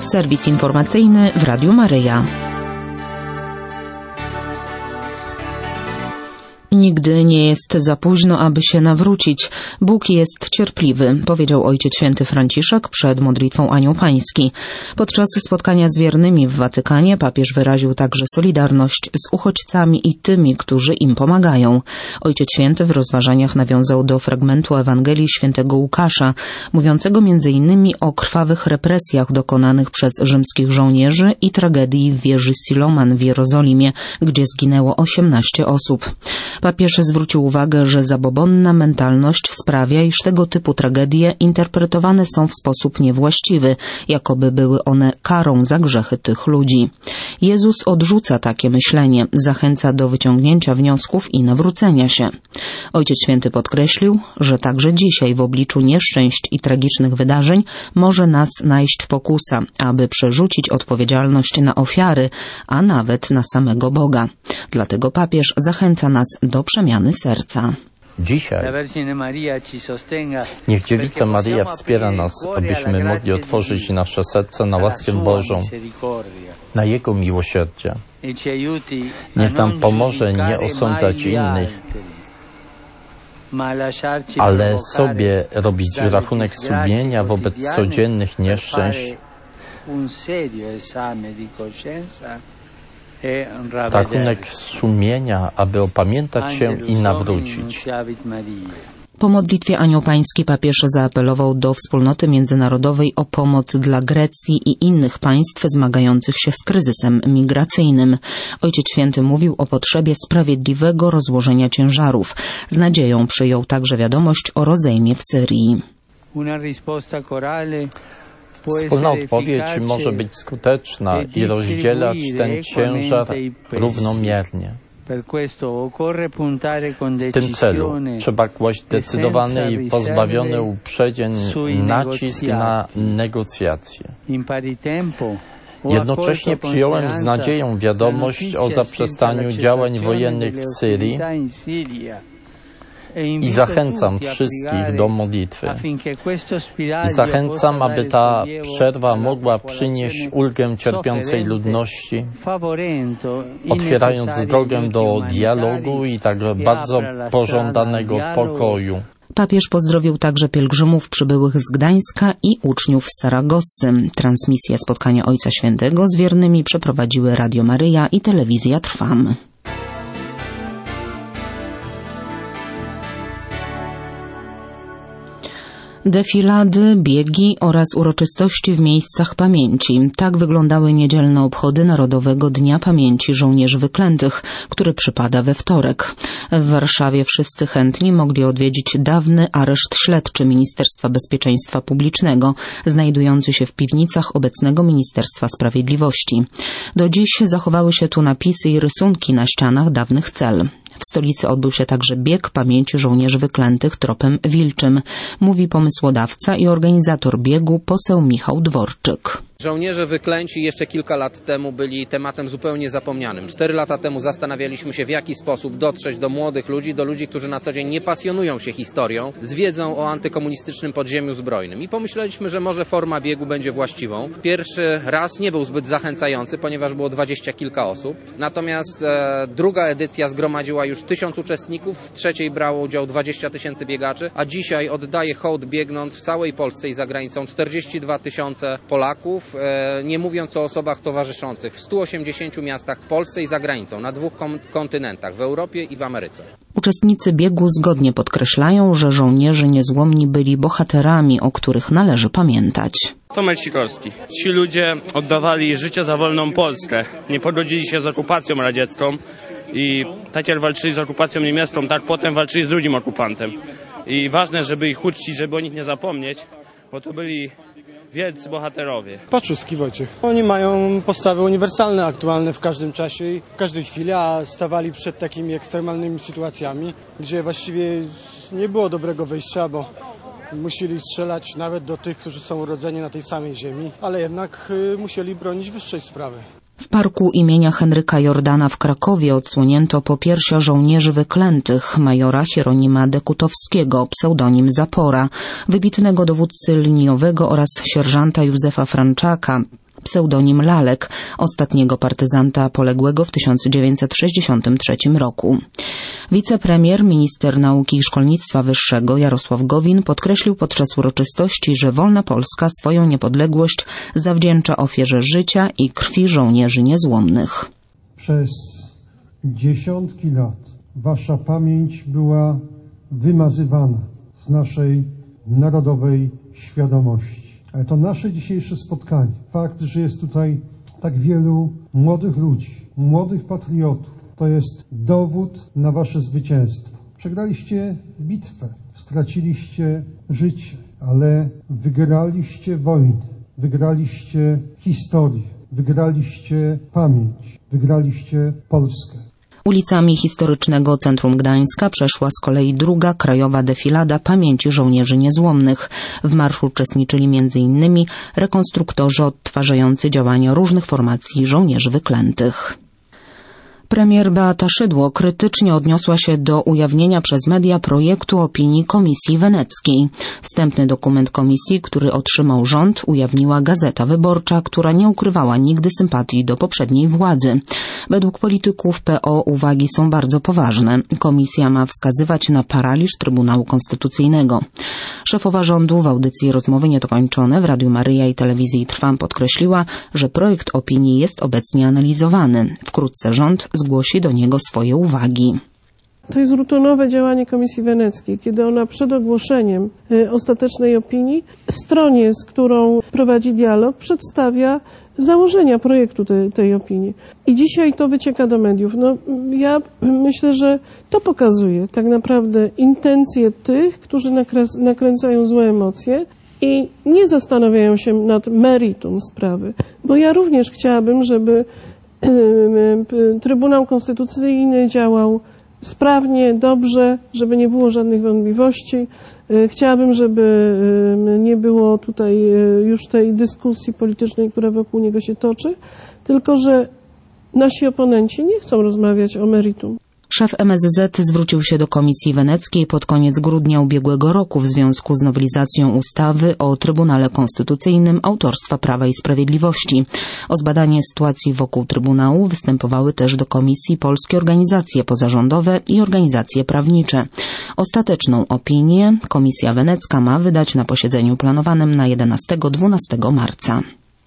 Serwis informacyjny w Radiu Maryja. Nigdy nie jest za późno, aby się nawrócić. Bóg jest cierpliwy, powiedział Ojciec Święty Franciszek przed modlitwą Anioł Pański. Podczas spotkania z wiernymi w Watykanie papież wyraził także solidarność z uchodźcami i tymi, którzy im pomagają. Ojciec Święty w rozważaniach nawiązał do fragmentu Ewangelii Świętego Łukasza, mówiącego m.in. o krwawych represjach dokonanych przez rzymskich żołnierzy i tragedii w wieży Siloman w Jerozolimie, gdzie zginęło 18 osób. Papież zwrócił uwagę, że zabobonna mentalność sprawia, iż tego typu tragedie interpretowane są w sposób niewłaściwy, jakoby były one karą za grzechy tych ludzi. Jezus odrzuca takie myślenie, zachęca do wyciągnięcia wniosków i nawrócenia się. Ojciec Święty podkreślił, że także dzisiaj w obliczu nieszczęść i tragicznych wydarzeń może nas najść pokusa, aby przerzucić odpowiedzialność na ofiary, a nawet na samego Boga. Dlatego papież zachęca nas do przemiany serca. Dzisiaj niech Dziewica Maryja wspiera nas, abyśmy mogli otworzyć nasze serce na łaskę Bożą, na Jego miłosierdzie. Niech nam pomoże nie osądzać innych, ale sobie robić rachunek sumienia wobec codziennych nieszczęść, rachunek sumienia, aby opamiętać się i nawrócić. Po modlitwie Anioł Pański papież zaapelował do wspólnoty międzynarodowej o pomoc dla Grecji i innych państw zmagających się z kryzysem migracyjnym. Ojciec Święty mówił o potrzebie sprawiedliwego rozłożenia ciężarów. Z nadzieją przyjął także wiadomość o rozejmie w Syrii. Wspólna odpowiedź może być skuteczna i rozdzielać ten ciężar równomiernie. W tym celu trzeba kłaść zdecydowany i pozbawiony uprzedzeń nacisk na negocjacje. Jednocześnie przyjąłem z nadzieją wiadomość o zaprzestaniu działań wojennych w Syrii i zachęcam wszystkich do modlitwy. Zachęcam, aby ta przerwa mogła przynieść ulgę cierpiącej ludności, otwierając drogę do dialogu i tak bardzo pożądanego pokoju. Papież pozdrowił także pielgrzymów przybyłych z Gdańska i uczniów z Saragossy. Transmisję spotkania Ojca Świętego z wiernymi przeprowadziły Radio Maryja i Telewizja Trwam. Defilady, biegi oraz uroczystości w miejscach pamięci. Tak wyglądały niedzielne obchody Narodowego Dnia Pamięci Żołnierzy Wyklętych, który przypada we wtorek. W Warszawie wszyscy chętni mogli odwiedzić dawny areszt śledczy Ministerstwa Bezpieczeństwa Publicznego, znajdujący się w piwnicach obecnego Ministerstwa Sprawiedliwości. Do dziś zachowały się tu napisy i rysunki na ścianach dawnych cel. W stolicy odbył się także bieg pamięci żołnierzy wyklętych tropem wilczym, mówi pomysłodawca i organizator biegu poseł Michał Dworczyk. Żołnierze wyklęci jeszcze kilka lat temu byli tematem zupełnie zapomnianym. 4 lata temu zastanawialiśmy się, w jaki sposób dotrzeć do młodych ludzi, do ludzi, którzy na co dzień nie pasjonują się historią, z wiedzą o antykomunistycznym podziemiu zbrojnym. I pomyśleliśmy, że może forma biegu będzie właściwą. Pierwszy raz nie był zbyt zachęcający, ponieważ było 20 kilka osób. Natomiast druga edycja zgromadziła już 1000 uczestników, w trzeciej brało udział 20 000 biegaczy, a dzisiaj oddaje hołd biegnąc w całej Polsce i za granicą 42 000 Polaków, nie mówiąc o osobach towarzyszących w 180 miastach w Polsce i za granicą, na 2 kontynentach, w Europie i w Ameryce. Uczestnicy biegu zgodnie podkreślają, że żołnierze niezłomni byli bohaterami, o których należy pamiętać. Tomek Sikorski. Ci ludzie oddawali życie za wolną Polskę. Nie pogodzili się z okupacją radziecką i tak jak walczyli z okupacją niemiecką, tak potem walczyli z drugim okupantem. I ważne, żeby ich uczcić, żeby o nich nie zapomnieć, bo to byli wielcy bohaterowie. Paczuski Wojciech. Oni mają postawy uniwersalne, aktualne w każdym czasie i w każdej chwili, a stawali przed takimi ekstremalnymi sytuacjami, gdzie właściwie nie było dobrego wyjścia, bo musieli strzelać nawet do tych, którzy są urodzeni na tej samej ziemi, ale jednak musieli bronić wyższej sprawy. W parku imienia Henryka Jordana w Krakowie odsłonięto popiersia żołnierzy wyklętych majora Hieronima Dekutowskiego, pseudonim Zapora, wybitnego dowódcy liniowego oraz sierżanta Józefa Franczaka, pseudonim Lalek, ostatniego partyzanta poległego w 1963 roku. Wicepremier, minister nauki i szkolnictwa wyższego Jarosław Gowin podkreślił podczas uroczystości, że wolna Polska swoją niepodległość zawdzięcza ofierze życia i krwi żołnierzy niezłomnych. Przez dziesiątki lat wasza pamięć była wymazywana z naszej narodowej świadomości. Ale to nasze dzisiejsze spotkanie, fakt, że jest tutaj tak wielu młodych ludzi, młodych patriotów, to jest dowód na wasze zwycięstwo. Przegraliście bitwę, straciliście życie, ale wygraliście wojnę, wygraliście historię, wygraliście pamięć, wygraliście Polskę. Ulicami historycznego centrum Gdańska przeszła z kolei druga krajowa defilada pamięci żołnierzy niezłomnych. W marszu uczestniczyli m.in. rekonstruktorzy odtwarzający działania różnych formacji żołnierzy wyklętych. Premier Beata Szydło krytycznie odniosła się do ujawnienia przez media projektu opinii Komisji Weneckiej. Wstępny dokument komisji, który otrzymał rząd, ujawniła Gazeta Wyborcza, która nie ukrywała nigdy sympatii do poprzedniej władzy. Według polityków PO uwagi są bardzo poważne. Komisja ma wskazywać na paraliż Trybunału Konstytucyjnego. Szefowa rządu w audycji Rozmowy Niedokończone w Radiu Maryja i Telewizji Trwam podkreśliła, że projekt opinii jest obecnie analizowany. Wkrótce rząd zgłosi do niego swoje uwagi. To jest rutynowe działanie Komisji Weneckiej, kiedy ona przed ogłoszeniem ostatecznej opinii stronie, z którą prowadzi dialog, przedstawia założenia projektu tej opinii. I dzisiaj to wycieka do mediów. Ja myślę, że to pokazuje tak naprawdę intencje tych, którzy nakręcają złe emocje i nie zastanawiają się nad meritum sprawy. Bo ja również chciałabym, żeby Trybunał Konstytucyjny działał sprawnie, dobrze, żeby nie było żadnych wątpliwości. Chciałabym, żeby nie było tutaj już tej dyskusji politycznej, która wokół niego się toczy, tylko że nasi oponenci nie chcą rozmawiać o meritum. Szef MSZ zwrócił się do Komisji Weneckiej pod koniec grudnia ubiegłego roku w związku z nowelizacją ustawy o Trybunale Konstytucyjnym autorstwa Prawa i Sprawiedliwości. O zbadanie sytuacji wokół Trybunału występowały też do Komisji polskie organizacje pozarządowe i organizacje prawnicze. Ostateczną opinię Komisja Wenecka ma wydać na posiedzeniu planowanym na 11-12 marca.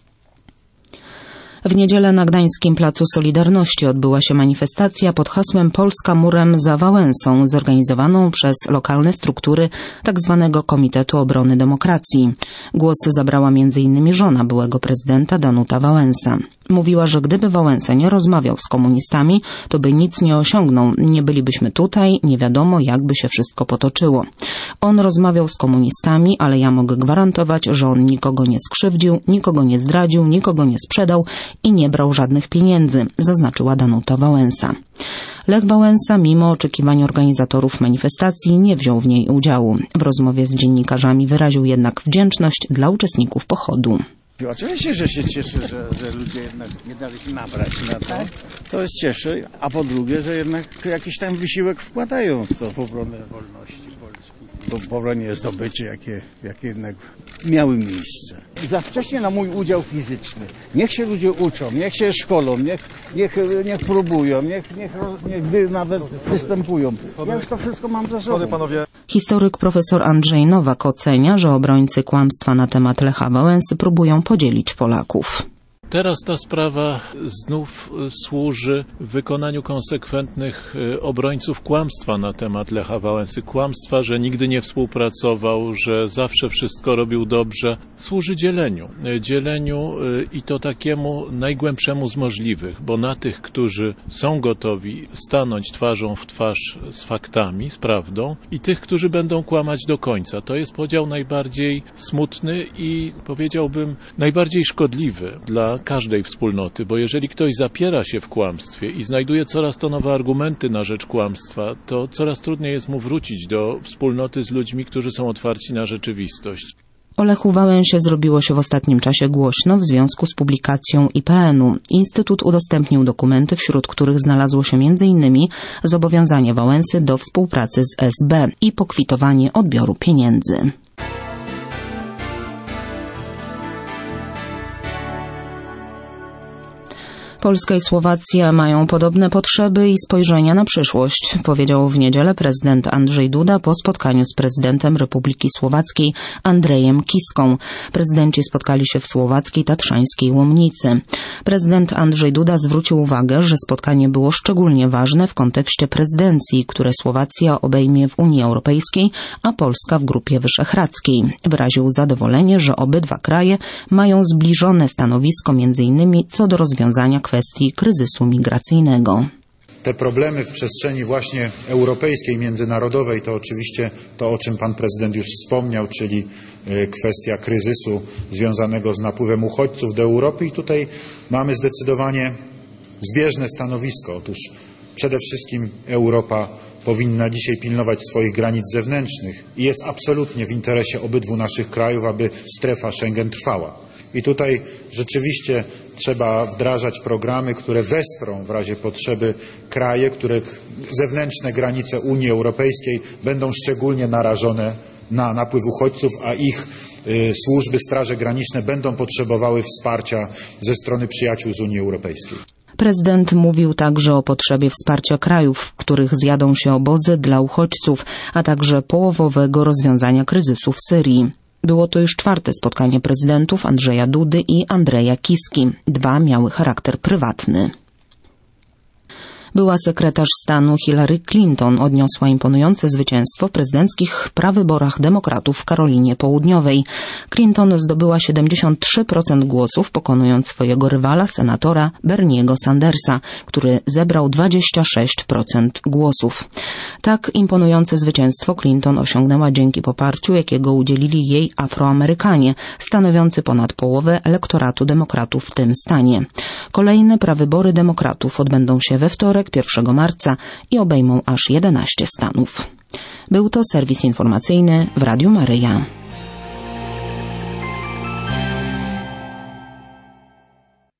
W niedzielę na Gdańskim Placu Solidarności odbyła się manifestacja pod hasłem Polska murem za Wałęsą, zorganizowaną przez lokalne struktury tzw. Komitetu Obrony Demokracji. Głos zabrała m.in. żona byłego prezydenta Danuta Wałęsa. Mówiła, że gdyby Wałęsa nie rozmawiał z komunistami, to by nic nie osiągnął. Nie bylibyśmy tutaj, nie wiadomo jakby się wszystko potoczyło. On rozmawiał z komunistami, ale ja mogę gwarantować, że on nikogo nie skrzywdził, nikogo nie zdradził, nikogo nie sprzedał i nie brał żadnych pieniędzy, zaznaczyła Danuta Wałęsa. Lech Wałęsa, mimo oczekiwań organizatorów manifestacji, nie wziął w niej udziału. W rozmowie z dziennikarzami wyraził jednak wdzięczność dla uczestników pochodu. Oczywiście, że się cieszę, że ludzie jednak nie dali się nabrać na to. To jest cieszy, a po drugie, że jednak jakiś tam wysiłek wkładają w to w obronę wolności Polski. W obronie zdobyczy, jakie jednak miały miejsce. Za wcześnie na mój udział fizyczny. Niech się ludzie uczą, niech się szkolą, niech próbują, niech nawet występują. Ja już to wszystko mam za sobą. Historyk profesor Andrzej Nowak ocenia, że obrońcy kłamstwa na temat Lecha Wałęsy próbują podzielić Polaków. Teraz ta sprawa znów służy wykonaniu konsekwentnych obrońców kłamstwa na temat Lecha Wałęsy. Kłamstwa, że nigdy nie współpracował, że zawsze wszystko robił dobrze. Służy dzieleniu. Dzieleniu i to takiemu najgłębszemu z możliwych, bo na tych, którzy są gotowi stanąć twarzą w twarz z faktami, z prawdą i tych, którzy będą kłamać do końca. To jest podział najbardziej smutny i powiedziałbym najbardziej szkodliwy dla każdej wspólnoty, bo jeżeli ktoś zapiera się w kłamstwie i znajduje coraz to nowe argumenty na rzecz kłamstwa, to coraz trudniej jest mu wrócić do wspólnoty z ludźmi, którzy są otwarci na rzeczywistość. O Lechu Wałęsie zrobiło się w ostatnim czasie głośno w związku z publikacją IPN-u. Instytut udostępnił dokumenty, wśród których znalazło się m.in. zobowiązanie Wałęsy do współpracy z SB i pokwitowanie odbioru pieniędzy. Polska i Słowacja mają podobne potrzeby i spojrzenia na przyszłość, powiedział w niedzielę prezydent Andrzej Duda po spotkaniu z prezydentem Republiki Słowackiej Andrejem Kiską. Prezydenci spotkali się w słowackiej tatrzańskiej Łomnicy. Prezydent Andrzej Duda zwrócił uwagę, że spotkanie było szczególnie ważne w kontekście prezydencji, które Słowacja obejmie w Unii Europejskiej, a Polska w Grupie Wyszehradzkiej. Wyraził zadowolenie, że obydwa kraje mają zbliżone stanowisko m.in. co do rozwiązania kwestii kryzysu migracyjnego. Te problemy w przestrzeni właśnie europejskiej, międzynarodowej to oczywiście to, o czym pan prezydent już wspomniał, czyli kwestia kryzysu związanego z napływem uchodźców do Europy i tutaj mamy zdecydowanie zbieżne stanowisko. Otóż przede wszystkim Europa powinna dzisiaj pilnować swoich granic zewnętrznych i jest absolutnie w interesie obydwu naszych krajów, aby strefa Schengen trwała. I tutaj rzeczywiście trzeba wdrażać programy, które wesprą w razie potrzeby kraje, których zewnętrzne granice Unii Europejskiej będą szczególnie narażone na napływ uchodźców, a ich służby, straże graniczne będą potrzebowały wsparcia ze strony przyjaciół z Unii Europejskiej. Prezydent mówił także o potrzebie wsparcia krajów, w których zjadą się obozy dla uchodźców, a także połowowego rozwiązania kryzysu w Syrii. Było to już czwarte spotkanie prezydentów Andrzeja Dudy i Andreja Kiski. Dwa miały charakter prywatny. Była sekretarz stanu Hillary Clinton odniosła imponujące zwycięstwo w prezydenckich prawyborach demokratów w Karolinie Południowej. Clinton zdobyła 73% głosów, pokonując swojego rywala, senatora Berniego Sandersa, który zebrał 26% głosów. Tak imponujące zwycięstwo Clinton osiągnęła dzięki poparciu, jakiego udzielili jej Afroamerykanie, stanowiący ponad połowę elektoratu demokratów w tym stanie. Kolejne prawybory demokratów odbędą się we wtorek, 1 marca i obejmą aż 11 stanów. Był to serwis informacyjny w Radiu Maryja.